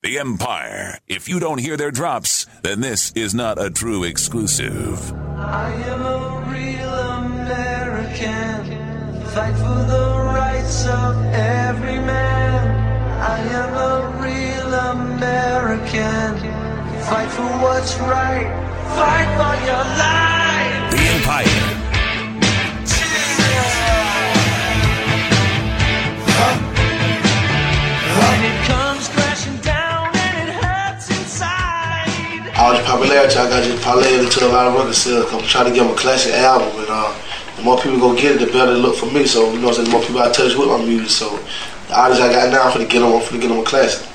The Empire. If you don't hear their drops, then this is not a true exclusive. I am a real American. Fight for the rights of every man. I am a real American. Fight for what's right. Fight for your life. The Empire. All the popularity, I got just parlayed into a lot of record sales. I'm trying to give them a classic album, and the more people go get it, the better it look for me. So, you know what I'm saying, the more people I touch with my music. So, the artists I got now, I'm finna get them a classic.